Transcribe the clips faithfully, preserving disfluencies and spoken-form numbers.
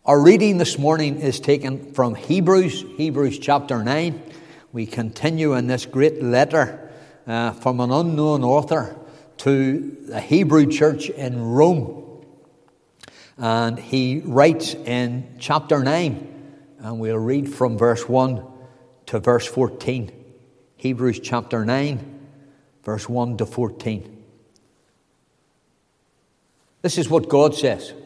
Our reading this morning is taken from Hebrews, Hebrews chapter nine. We continue in this great letter uh, from an unknown author to the Hebrew church in Rome. And he writes in chapter nine, and we'll read from verse one to verse fourteen. Hebrews chapter nine, verse one to fourteen. This is what God says.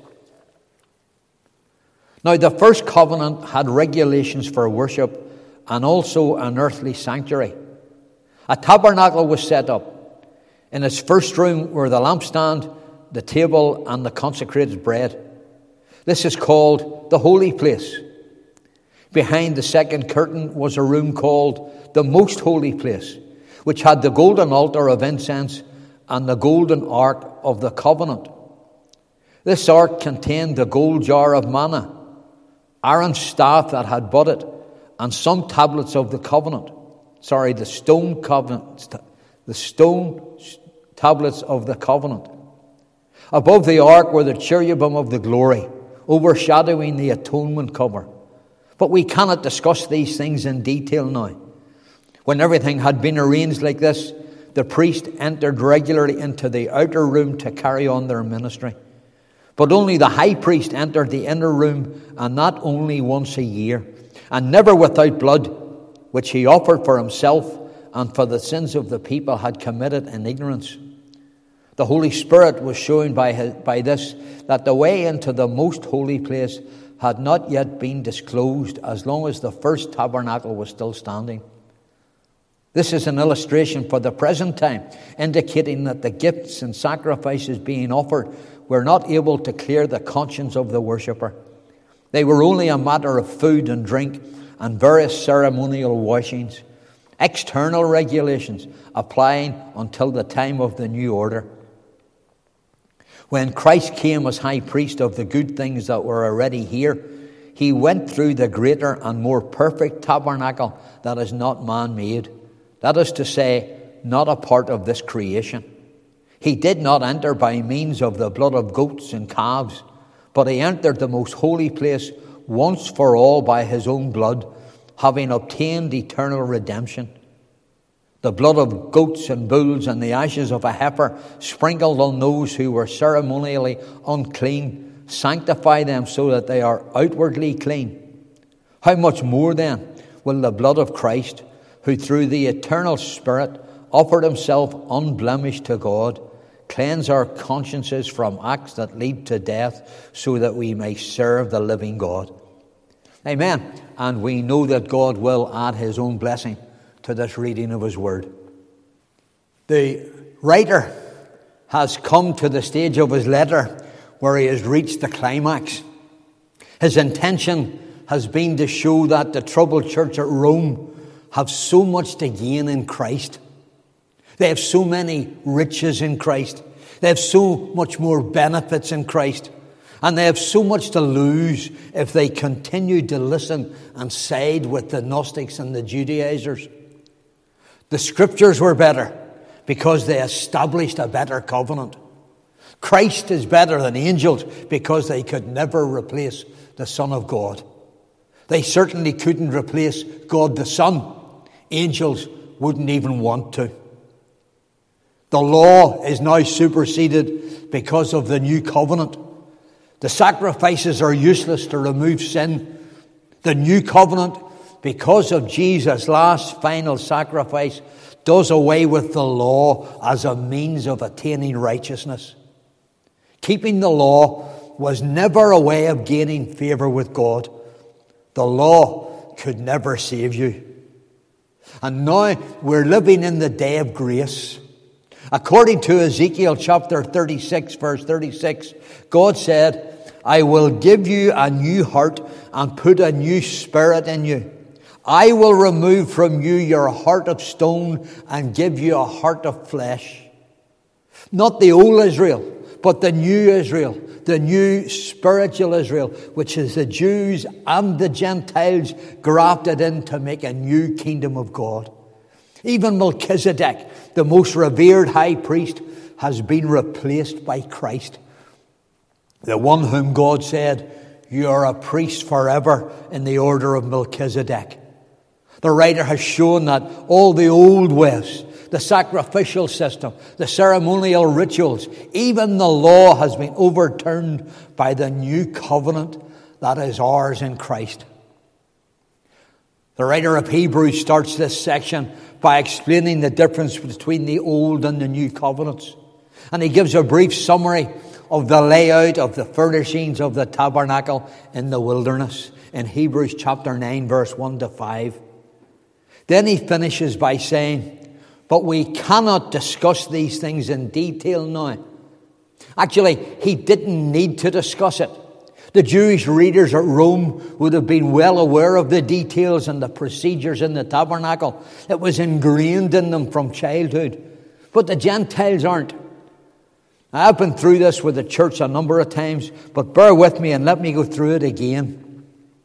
Now the first covenant had regulations for worship and also an earthly sanctuary. A tabernacle was set up. In its first room were the lampstand, the table, and the consecrated bread. This is called the holy place. Behind the second curtain was a room called the most holy place, which had the golden altar of incense and the golden ark of the covenant. This ark contained the gold jar of manna, Aaron's staff that had budded, and some tablets of the covenant. Sorry, the stone covenant, the stone tablets of the covenant. Above the ark were the cherubim of the glory, overshadowing the atonement cover. But we cannot discuss these things in detail now. When everything had been arranged like this, the priest entered regularly into the outer room to carry on their ministry. But only the high priest entered the inner room, and that only once a year, and never without blood, which he offered for himself and for the sins of the people had committed in ignorance. The Holy Spirit was showing by, his, by this that the way into the most holy place had not yet been disclosed as long as the first tabernacle was still standing. This is an illustration for the present time, indicating that the gifts and sacrifices being offered were not able to clear the conscience of the worshipper. They were only a matter of food and drink and various ceremonial washings, external regulations applying until the time of the new order. When Christ came as high priest of the good things that were already here, he went through the greater and more perfect tabernacle that is not man-made. That is to say, not a part of this creation. He did not enter by means of the blood of goats and calves, but he entered the most holy place once for all by his own blood, having obtained eternal redemption. The blood of goats and bulls and the ashes of a heifer sprinkled on those who were ceremonially unclean sanctify them so that they are outwardly clean. How much more then will the blood of Christ, who through the eternal Spirit offered himself unblemished to God, cleanse our consciences from acts that lead to death so that we may serve the living God. Amen. And we know that God will add his own blessing to this reading of his word. The writer has come to the stage of his letter where he has reached the climax. His intention has been to show that the troubled church at Rome have so much to gain in Christ. They have so many riches in Christ. They have so much more benefits in Christ. And they have so much to lose if they continue to listen and side with the Gnostics and the Judaizers. The scriptures were better because they established a better covenant. Christ is better than angels because they could never replace the Son of God. They certainly couldn't replace God the Son. Angels wouldn't even want to. The law is now superseded because of the new covenant. The sacrifices are useless to remove sin. The new covenant, because of Jesus' last final sacrifice, does away with the law as a means of attaining righteousness. Keeping the law was never a way of gaining favor with God. The law could never save you. And now we're living in the day of grace. According to Ezekiel chapter thirty-six, verse thirty-six, God said, I will give you a new heart and put a new spirit in you. I will remove from you your heart of stone and give you a heart of flesh. Not the old Israel, but the new Israel, the new spiritual Israel, which is the Jews and the Gentiles grafted in to make a new kingdom of God. Even Melchizedek, the most revered high priest, has been replaced by Christ, the one whom God said, you are a priest forever in the order of Melchizedek. The writer has shown that all the old ways, the sacrificial system, the ceremonial rituals, even the law has been overturned by the new covenant that is ours in Christ. The writer of Hebrews starts this section by explaining the difference between the old and the new covenants. And he gives a brief summary of the layout of the furnishings of the tabernacle in the wilderness in Hebrews chapter nine, verse one to five. Then he finishes by saying, but we cannot discuss these things in detail now. Actually, he didn't need to discuss it. The Jewish readers at Rome would have been well aware of the details and the procedures in the tabernacle. It was ingrained in them from childhood. But the Gentiles aren't. I've been through this with the church a number of times, but bear with me and let me go through it again.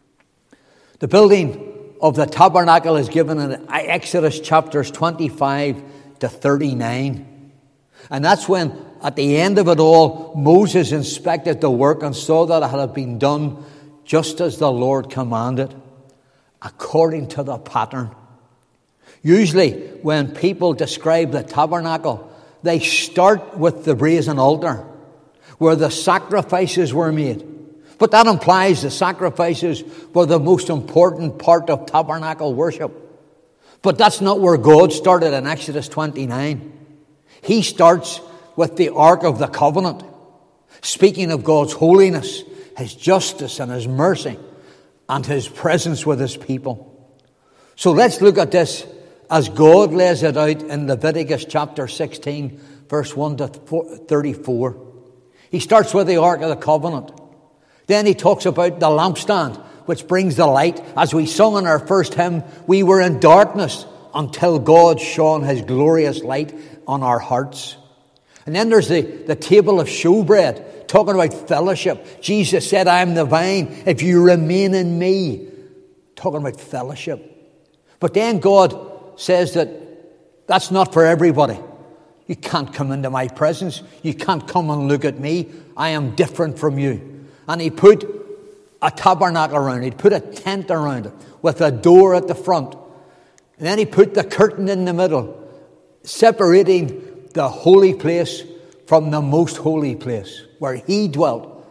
The building of the tabernacle is given in Exodus chapters twenty-five to thirty-nine. And that's when, at the end of it all, Moses inspected the work and saw that it had been done just as the Lord commanded, according to the pattern. Usually, when people describe the tabernacle, they start with the brazen altar, where the sacrifices were made. But that implies the sacrifices were the most important part of tabernacle worship. But that's not where God started in Exodus twenty-nine. He starts with the Ark of the Covenant, speaking of God's holiness, His justice and His mercy, and His presence with His people. So let's look at this as God lays it out in Leviticus chapter sixteen, verse one to thirty-four. He starts with the Ark of the Covenant. Then he talks about the lampstand, which brings the light. As we sung in our first hymn, we were in darkness until God shone His glorious light on our hearts. And then there's the, the table of showbread, talking about fellowship. Jesus said, I am the vine, if you remain in me. Talking about fellowship. But then God says that that's not for everybody. You can't come into my presence. You can't come and look at me. I am different from you. And He put a tabernacle around it. He put a tent around it with a door at the front. And then He put the curtain in the middle, separating the holy place from the most holy place where He dwelt.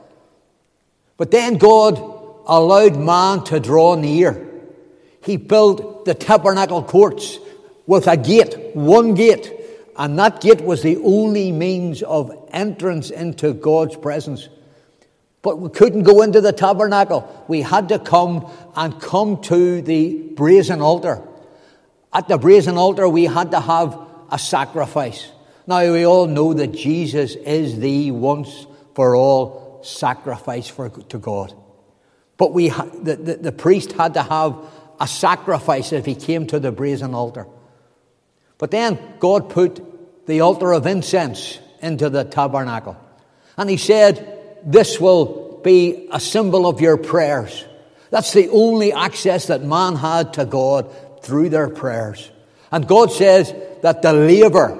But then God allowed man to draw near. He built the tabernacle courts with a gate, one gate. And that gate was the only means of entrance into God's presence. But we couldn't go into the tabernacle. We had to come and come to the brazen altar. At the brazen altar, we had to have a sacrifice. Now, we all know that Jesus is the once for all sacrifice for, to God. But we ha- the, the, the priest had to have a sacrifice if he came to the brazen altar. But then God put the altar of incense into the tabernacle. And He said, this will be a symbol of your prayers. That's the only access that man had to God, through their prayers. And God says that the laver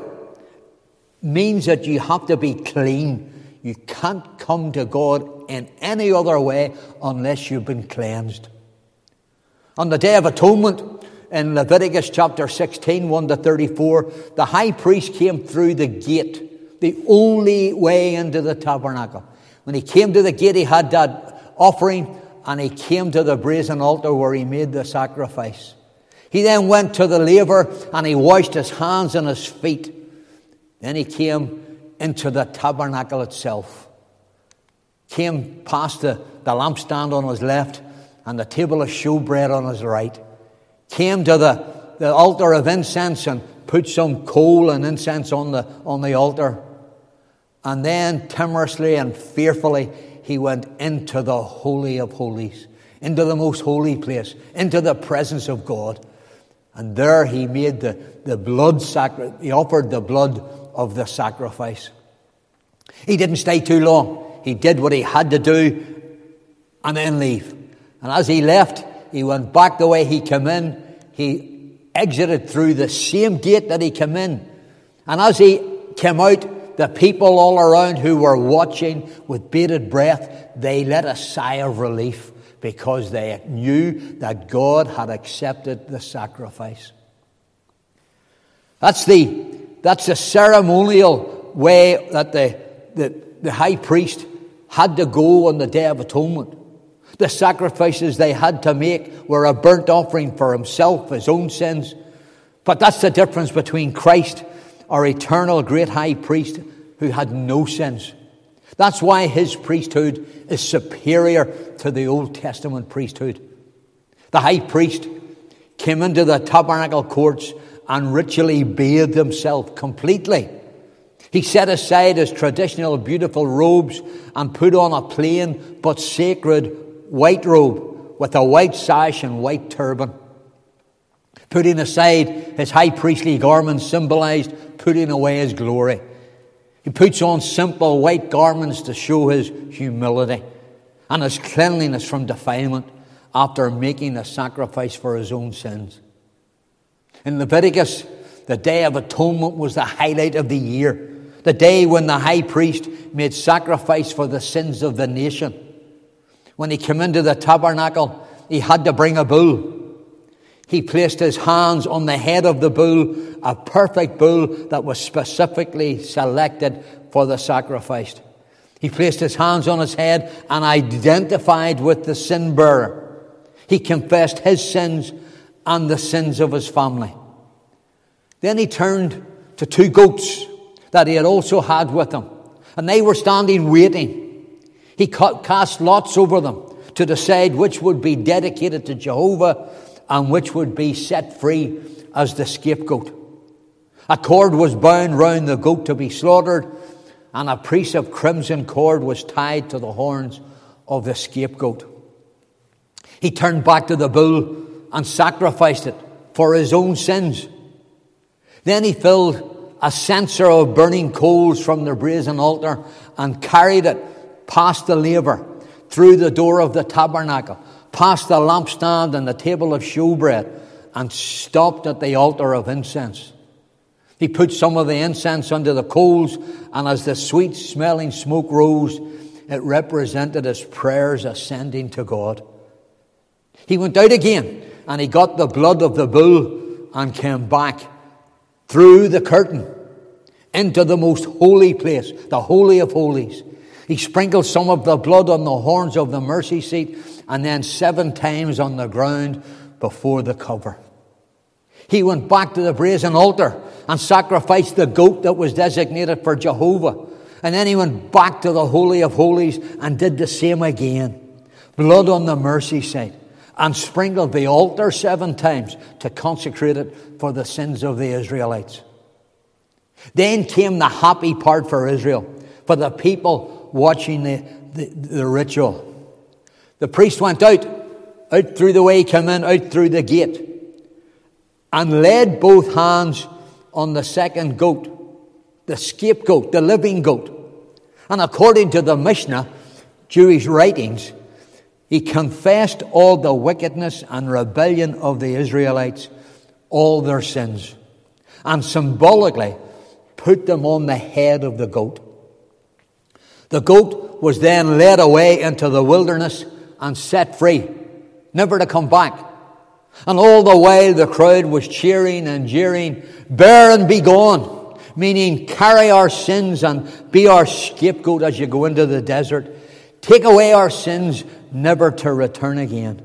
means that you have to be clean. You can't come to God in any other way unless you've been cleansed. On the Day of Atonement, in Leviticus chapter sixteen, one to thirty-four, the high priest came through the gate, the only way into the tabernacle. When he came to the gate, he had that offering, and he came to the brazen altar where he made the sacrifice. He then went to the laver, and he washed his hands and his feet. Then he came into the tabernacle itself. Came past the, the lampstand on his left and the table of showbread on his right. Came to the, the altar of incense and put some coal and incense on the, on the altar. And then timorously and fearfully, he went into the Holy of Holies, into the most holy place, into the presence of God. And there he made the, the blood sacrifice. He offered the blood of the sacrifice. He didn't stay too long. He did what he had to do and then leave. And as he left, he went back the way he came in. He exited through the same gate that he came in. And as he came out, the people all around who were watching with bated breath, they let a sigh of relief because they knew that God had accepted the sacrifice. That's the, that's the ceremonial way that the, the, the high priest had to go on the Day of Atonement. The sacrifices they had to make were a burnt offering for himself, his own sins. But that's the difference between Christ, our eternal great high priest, who had no sins. That's why his priesthood is superior to the Old Testament priesthood. The high priest came into the tabernacle courts and ritually bathed himself completely. He set aside his traditional beautiful robes and put on a plain but sacred white robe with a white sash and white turban. Putting aside his high priestly garments symbolized putting away his glory. He puts on simple white garments to show his humility and his cleanliness from defilement after making a sacrifice for his own sins. In Leviticus, the Day of Atonement was the highlight of the year, the day when the high priest made sacrifice for the sins of the nation. When he came into the tabernacle, he had to bring a bull. He placed his hands on the head of the bull, a perfect bull that was specifically selected for the sacrifice. He placed his hands on his head and identified with the sin bearer. He confessed his sins and the sins of his family. Then he turned to two goats that he had also had with him, and they were standing waiting. He cast lots over them to decide which would be dedicated to Jehovah and which would be set free as the scapegoat. A cord was bound round the goat to be slaughtered, and a piece of crimson cord was tied to the horns of the scapegoat. He turned back to the bull and sacrificed it for his own sins. Then he filled a censer of burning coals from the brazen altar and carried it past the laver, through the door of the tabernacle, past the lampstand and the table of showbread, and stopped at the altar of incense. He put some of the incense under the coals, and as the sweet-smelling smoke rose, it represented his prayers ascending to God. He went out again, and he got the blood of the bull and came back through the curtain into the most holy place, the Holy of Holies. He sprinkled some of the blood on the horns of the mercy seat and then seven times on the ground before the cover. He went back to the brazen altar and sacrificed the goat that was designated for Jehovah. And then he went back to the Holy of Holies and did the same again. Blood on the mercy seat, and sprinkled the altar seven times to consecrate it for the sins of the Israelites. Then came the happy part for Israel, for the people watching the, the, the ritual. The priest went out, out through the way he came in, out through the gate, and laid both hands on the second goat, the scapegoat, the living goat. And according to the Mishnah, Jewish writings, he confessed all the wickedness and rebellion of the Israelites, all their sins, and symbolically put them on the head of the goat. The goat was then led away into the wilderness and set free, never to come back. And all the while the crowd was cheering and jeering, "Bear and be gone," meaning carry our sins and be our scapegoat as you go into the desert. Take away our sins, never to return again.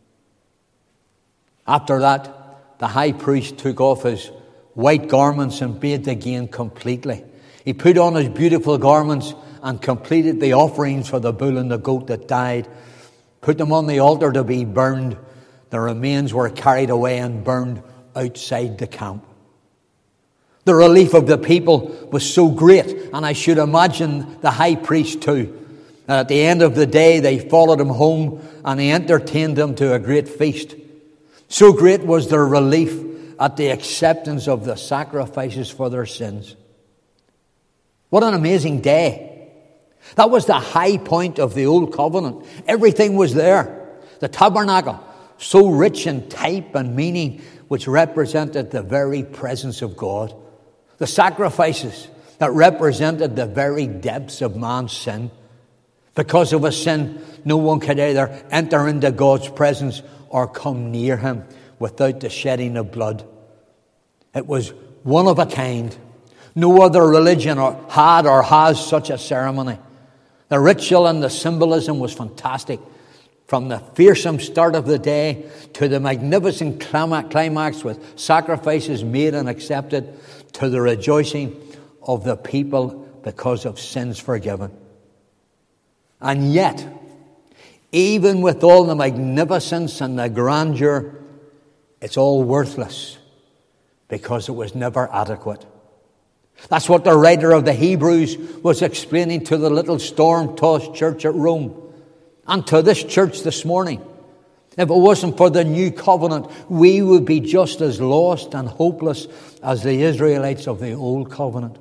After that, the high priest took off his white garments and bathed again completely. He put on his beautiful garments and completed the offerings for the bull and the goat that died, put them on the altar to be burned. The remains were carried away and burned outside the camp. The relief of the people was so great, and I should imagine the high priest too, that at the end of the day they followed him home and he entertained them to a great feast. So great was their relief at the acceptance of the sacrifices for their sins. What an amazing day. That was the high point of the Old Covenant. Everything was there. The tabernacle, so rich in type and meaning, which represented the very presence of God. The sacrifices, that represented the very depths of man's sin. Because of his sin, no one could either enter into God's presence or come near him without the shedding of blood. It was one of a kind. No other religion or had or has such a ceremony. The ritual and the symbolism was fantastic. From the fearsome start of the day to the magnificent climax with sacrifices made and accepted, to the rejoicing of the people because of sins forgiven. And yet, even with all the magnificence and the grandeur, it's all worthless because it was never adequate. That's what the writer of the Hebrews was explaining to the little storm-tossed church at Rome and to this church this morning. If it wasn't for the new covenant, we would be just as lost and hopeless as the Israelites of the old covenant.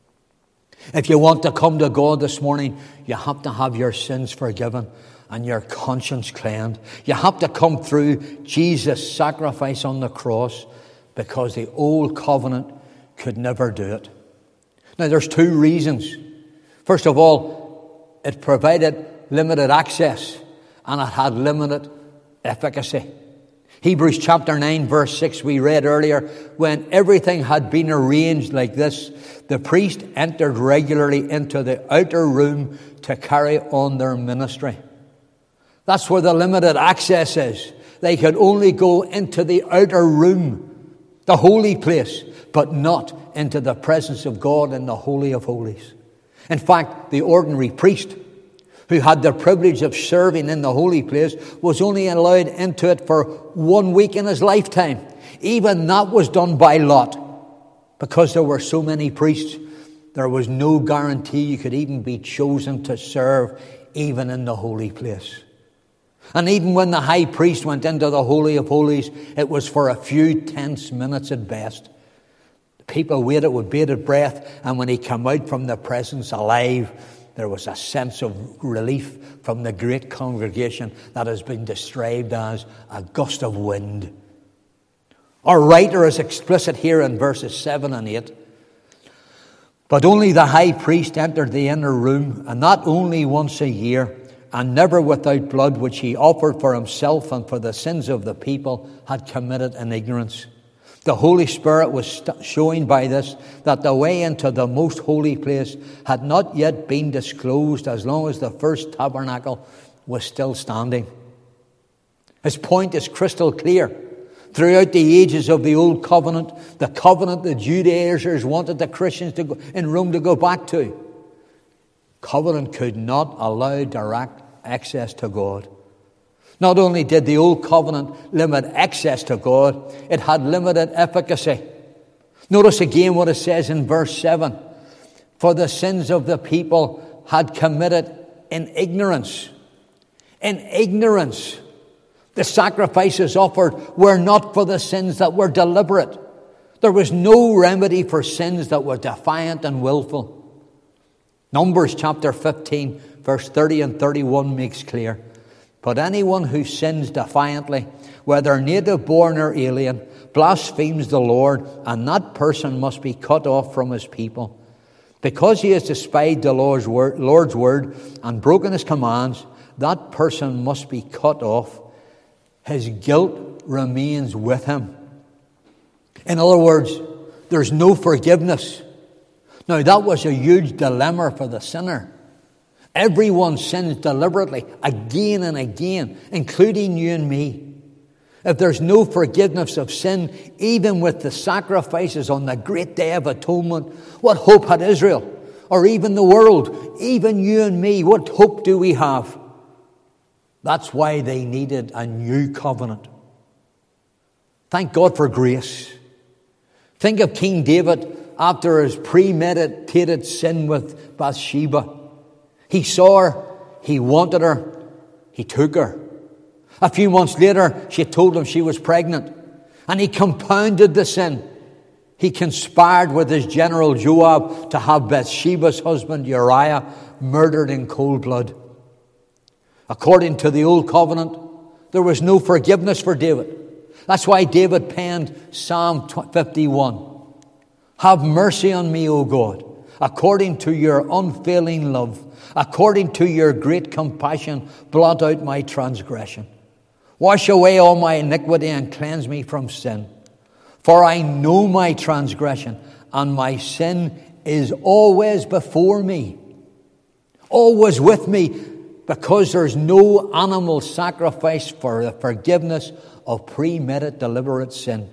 If you want to come to God this morning, you have to have your sins forgiven and your conscience cleansed. You have to come through Jesus' sacrifice on the cross, because the old covenant could never do it. Now, there's two reasons. First of all, it provided limited access and it had limited efficacy. Hebrews chapter nine verse six we read earlier, when everything had been arranged like this, the priest entered regularly into the outer room to carry on their ministry. That's where the limited access is. They could only go into the outer room, the holy place, but not into the presence of God in the Holy of Holies. In fact, the ordinary priest, who had the privilege of serving in the holy place, was only allowed into it for one week in his lifetime. Even that was done by lot. Because there were so many priests, there was no guarantee you could even be chosen to serve even in the holy place. And even when the high priest went into the Holy of Holies, it was for a few tense minutes at best. The people waited with bated breath, and when he came out from the presence alive, there was a sense of relief from the great congregation that has been described as a gust of wind. Our writer is explicit here in verses seven and eight. But only the high priest entered the inner room, and that only once a year, and never without blood, which he offered for himself and for the sins of the people had committed in ignorance. The Holy Spirit was st- showing by this that the way into the most holy place had not yet been disclosed as long as the first tabernacle was still standing. His point is crystal clear. Throughout the ages of the Old Covenant, the covenant the Judaizers wanted the Christians to go, in Rome to go back to, covenant could not allow direct access to God. Not only did the Old Covenant limit access to God, it had limited efficacy. Notice again what it says in verse seven. For the sins of the people had committed in ignorance. In ignorance. The sacrifices offered were not for the sins that were deliberate. There was no remedy for sins that were defiant and willful. Numbers chapter fifteen, verse thirty and thirty-one makes clear. But anyone who sins defiantly, whether native born or alien, blasphemes the Lord, and that person must be cut off from his people. Because he has despised the Lord's word, Lord's word and broken his commands, that person must be cut off. His guilt remains with him. In other words, there's no forgiveness. Now, that was a huge dilemma for the sinner. Everyone sins deliberately, again and again, including you and me. If there's no forgiveness of sin, even with the sacrifices on the great day of atonement, what hope had Israel? Or even the world? Even you and me, what hope do we have? That's why they needed a new covenant. Thank God for grace. Think of King David after his premeditated sin with Bathsheba. He saw her, he wanted her, he took her. A few months later, she told him she was pregnant, and he compounded the sin. He conspired with his general Joab to have Bathsheba's husband Uriah murdered in cold blood. According to the Old Covenant, there was no forgiveness for David. That's why David penned Psalm fifty-one. Have mercy on me, O God, according to your unfailing love, according to your great compassion, blot out my transgression. Wash away all my iniquity and cleanse me from sin. For I know my transgression, and my sin is always before me, always with me, because there's no animal sacrifice for the forgiveness of premeditated deliberate sin.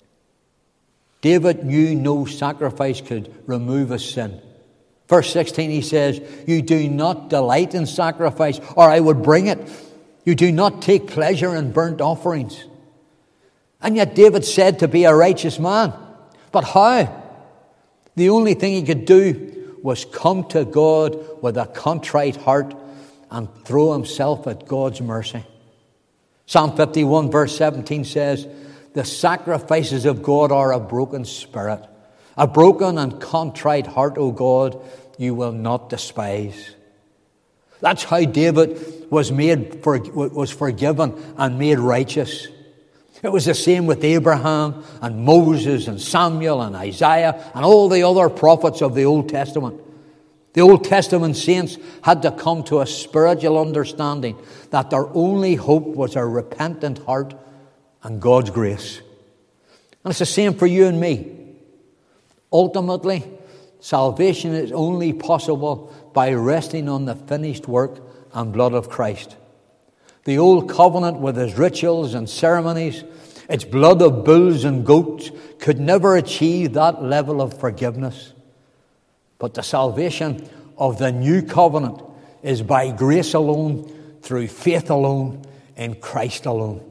David knew no sacrifice could remove his sin. Verse sixteen, he says, you do not delight in sacrifice, or I would bring it. You do not take pleasure in burnt offerings. And yet David said to be a righteous man. But how? The only thing he could do was come to God with a contrite heart and throw himself at God's mercy. Psalm fifty-one verse seventeen says, the sacrifices of God are a broken spirit. A broken and contrite heart, O God, you will not despise. That's how David was made for, was forgiven and made righteous. It was the same with Abraham and Moses and Samuel and Isaiah and all the other prophets of the Old Testament. The Old Testament saints had to come to a spiritual understanding that their only hope was a repentant heart and God's grace. And it's the same for you and me. Ultimately, salvation is only possible by resting on the finished work and blood of Christ. The old covenant with its rituals and ceremonies, its blood of bulls and goats, could never achieve that level of forgiveness. But the salvation of the new covenant is by grace alone, through faith alone, in Christ alone.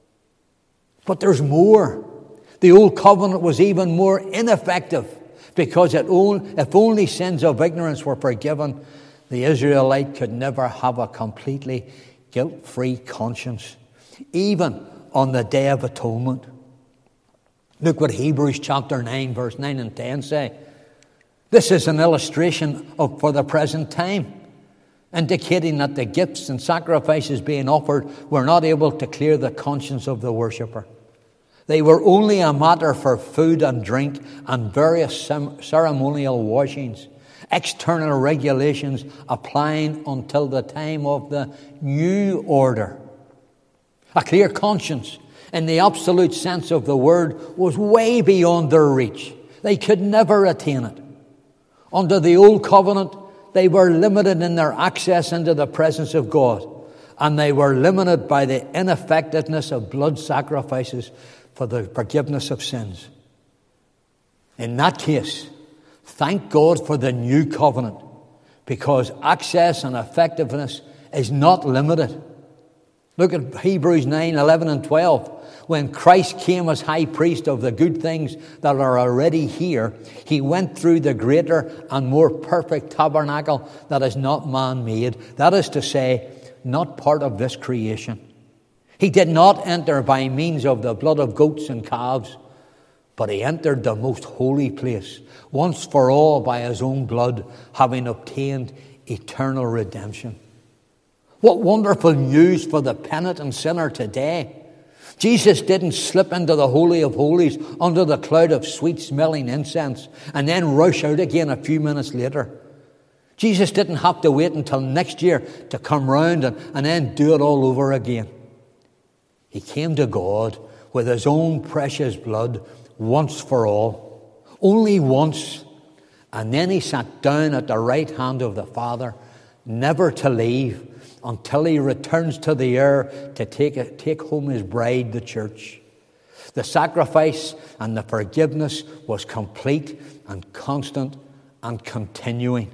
But there's more. The old covenant was even more ineffective because it only, if only sins of ignorance were forgiven, the Israelite could never have a completely guilt-free conscience, even on the Day of Atonement. Look what Hebrews chapter nine, verse nine and ten say. This is an illustration of for the present time, indicating that the gifts and sacrifices being offered were not able to clear the conscience of the worshipper. They were only a matter for food and drink and various ceremonial washings, external regulations applying until the time of the new order. A clear conscience, in the absolute sense of the word, was way beyond their reach. They could never attain it. Under the old covenant, they were limited in their access into the presence of God, and they were limited by the ineffectiveness of blood sacrifices for the forgiveness of sins. In that case, thank God for the new covenant, because access and effectiveness is not limited. Look at Hebrews nine, eleven and twelve. When Christ came as high priest of the good things that are already here, he went through the greater and more perfect tabernacle that is not man-made. That is to say, not part of this creation. He did not enter by means of the blood of goats and calves, but he entered the most holy place, once for all by his own blood, having obtained eternal redemption. What wonderful news for the penitent sinner today. Jesus didn't slip into the Holy of Holies under the cloud of sweet-smelling incense and then rush out again a few minutes later. Jesus didn't have to wait until next year to come round and, and then do it all over again. He came to God with his own precious blood once for all, only once, and then he sat down at the right hand of the Father, never to leave until he returns to the air to take, take home his bride, the church. The sacrifice and the forgiveness was complete and constant and continuing.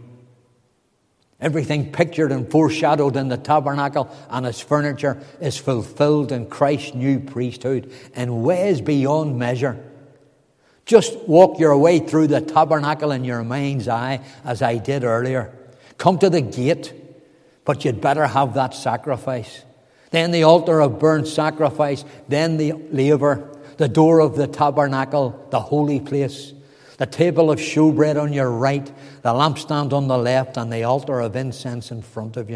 Everything pictured and foreshadowed in the tabernacle and its furniture is fulfilled in Christ's new priesthood in ways beyond measure. Just walk your way through the tabernacle in your mind's eye, as I did earlier. Come to the gate, but you'd better have that sacrifice. Then the altar of burnt sacrifice, then the laver, the door of the tabernacle, the holy place, the table of showbread on your right, the lampstand on the left, and the altar of incense in front of you.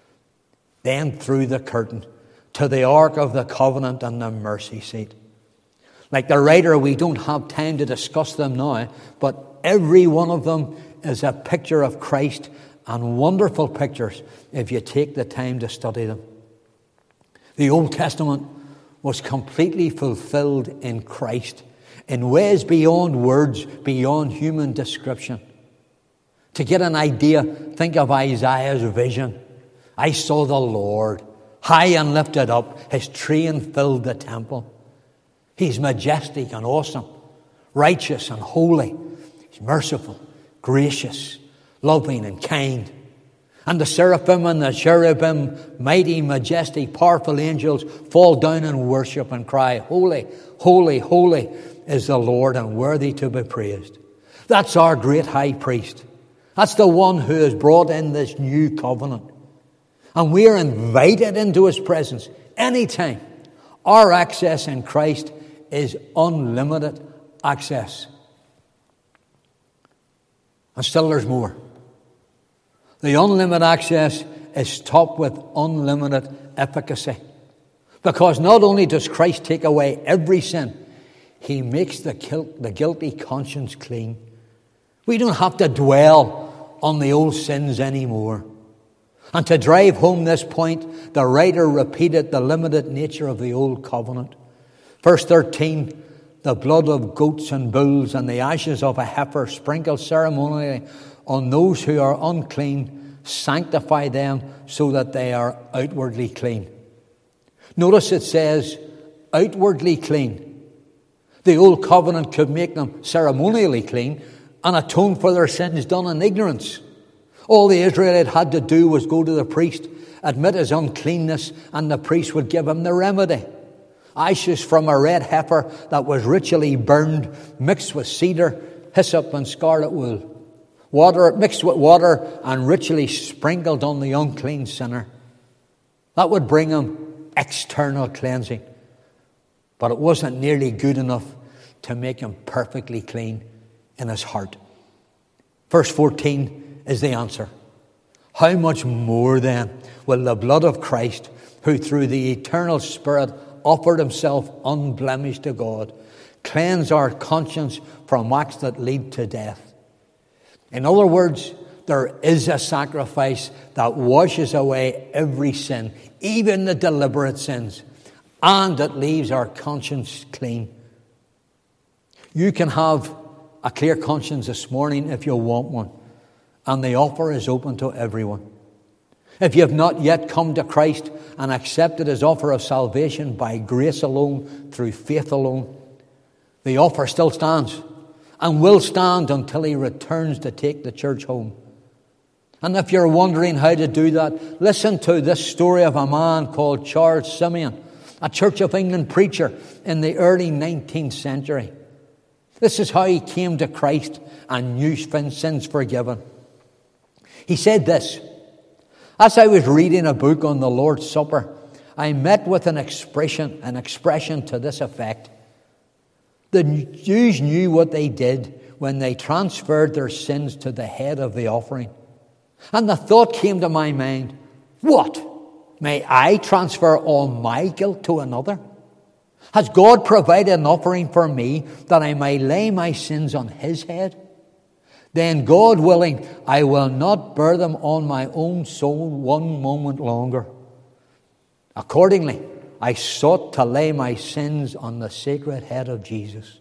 Then through the curtain to the ark of the covenant and the mercy seat. Like the writer, we don't have time to discuss them now, but every one of them is a picture of Christ, and wonderful pictures if you take the time to study them. The Old Testament was completely fulfilled in Christ in ways beyond words, beyond human description. To get an idea, think of Isaiah's vision. I saw the Lord, high and lifted up. His train filled the temple. He's majestic and awesome, righteous and holy. He's merciful, gracious, loving and kind. And the seraphim and the cherubim, mighty, majestic, powerful angels, fall down and worship and cry, holy, holy, holy is the Lord, and worthy to be praised. That's our great high priest. That's the one who has brought in this new covenant. And we are invited into his presence anytime. Our access in Christ is unlimited access. And still there's more. The unlimited access is topped with unlimited efficacy. Because not only does Christ take away every sin, he makes the guilt, the guilty conscience clean. We don't have to dwell on the old sins anymore. And to drive home this point, the writer repeated the limited nature of the old covenant. Verse thirteen, the blood of goats and bulls and the ashes of a heifer sprinkled ceremonially on those who are unclean, sanctify them so that they are outwardly clean. Notice it says outwardly clean. The old covenant could make them ceremonially clean and atone for their sins done in ignorance. All the Israelite had to do was go to the priest, admit his uncleanness, and the priest would give him the remedy. Ashes from a red heifer that was ritually burned, mixed with cedar, hyssop, and scarlet wool. Water mixed with water and ritually sprinkled on the unclean sinner. That would bring him external cleansing. But it wasn't nearly good enough to make him perfectly clean in his heart. Verse fourteen is the answer. How much more then will the blood of Christ, who through the eternal Spirit offered himself unblemished to God, cleanse our conscience from acts that lead to death? In other words, there is a sacrifice that washes away every sin, even the deliberate sins, and that leaves our conscience clean. You can have a clear conscience this morning if you want one, and the offer is open to everyone. If you have not yet come to Christ and accepted his offer of salvation by grace alone, through faith alone, the offer still stands and will stand until he returns to take the church home. And if you're wondering how to do that, listen to this story of a man called Charles Simeon, a Church of England preacher in the early nineteenth century. This is how he came to Christ and knew sins forgiven. He said this: as I was reading a book on the Lord's Supper, I met with an expression, an expression to this effect. The Jews knew what they did when they transferred their sins to the head of the offering. And the thought came to my mind, what? May I transfer all my guilt to another? Has God provided an offering for me that I may lay my sins on his head? Then, God willing, I will not bear them on my own soul one moment longer. Accordingly, I sought to lay my sins on the sacred head of Jesus.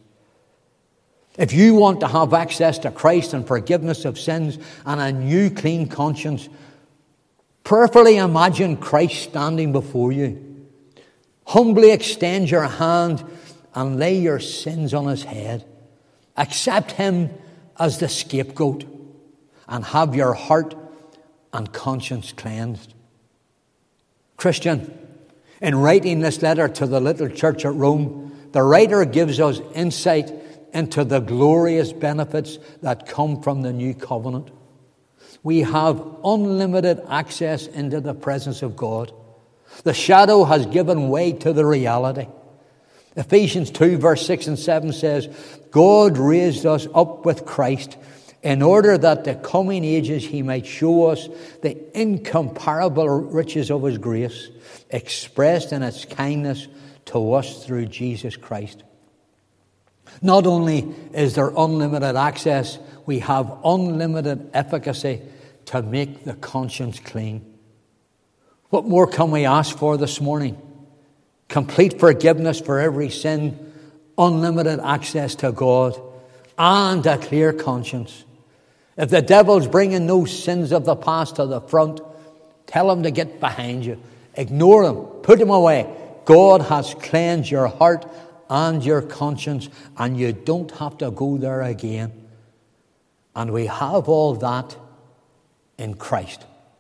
If you want to have access to Christ and forgiveness of sins and a new clean conscience, prayerfully imagine Christ standing before you. Humbly extend your hand and lay your sins on his head. Accept him as the scapegoat and have your heart and conscience cleansed. Christian, in writing this letter to the little church at Rome, the writer gives us insight into the glorious benefits that come from the new covenant. We have unlimited access into the presence of God. The shadow has given way to the reality. Ephesians two verse six and seven says, God raised us up with Christ in order that the coming ages he might show us the incomparable riches of his grace, expressed in its kindness to us through Jesus Christ. Not only is there unlimited access, we have unlimited efficacy to make the conscience clean. What more can we ask for this morning? Complete forgiveness for every sin, unlimited access to God, and a clear conscience. If the devil's bringing those sins of the past to the front, tell him to get behind you. Ignore them. Put them away. God has cleansed your heart and your conscience, and you don't have to go there again. And we have all that in Christ.